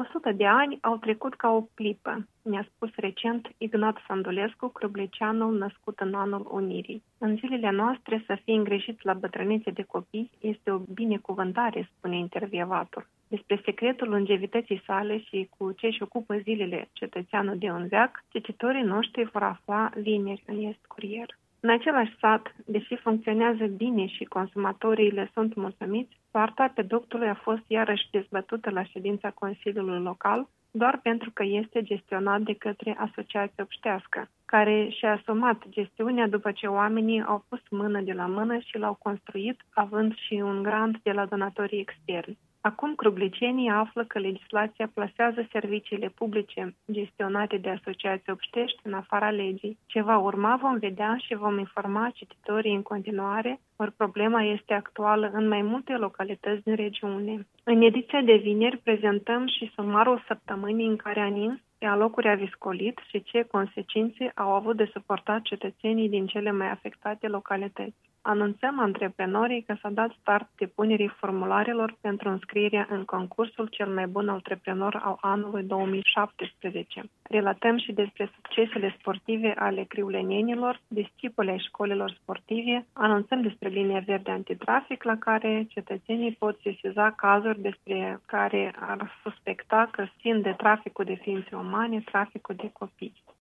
100 de ani au trecut ca o clipă, ne-a spus recent Ignat Sandulescu, crăbleceanul născut în anul Unirii. În zilele noastre, să fii îngrijit la bătrânețe de copii este o binecuvântare, spune intervievatul. Despre secretul longevității sale și cu ce își ocupă zilele cetățeanul de un veac, cititorii noștri vor afla vineri în Est Curier. În același sat, deși funcționează bine și consumatorii le sunt mulțumiți, soarta peductului a fost iarăși dezbătută la ședința Consiliului Local, doar pentru că este gestionat de către Asociația Obștească, care și-a asumat gestiunea după ce oamenii au pus mână de la mână și l-au construit, având și un grant de la donatorii externi. Acum crublicenii află că legislația plasează serviciile publice gestionate de Asociația Obștești în afara legii. Ce va urma vom vedea și vom informa cititorii în continuare, ori problema este actuală în mai multe localități din regiune. În ediția de vineri prezentăm și sumarul săptămânii în care a nins, pe alocuri a viscolit și ce consecințe au avut de suportat cetățenii din cele mai afectate localități. Anunțăm antreprenorii că s-a dat start depunerii formularelor pentru înscrierea în concursul cel mai bun antreprenor al anului 2017. Relatăm și despre succesele sportive ale criulenenilor, discipoli ai școlilor sportive, anunțăm despre linia verde antitrafic la care cetățenii pot sesiza cazuri despre care ar suspecta că țin de traficul de ființe umane, traficul de copii.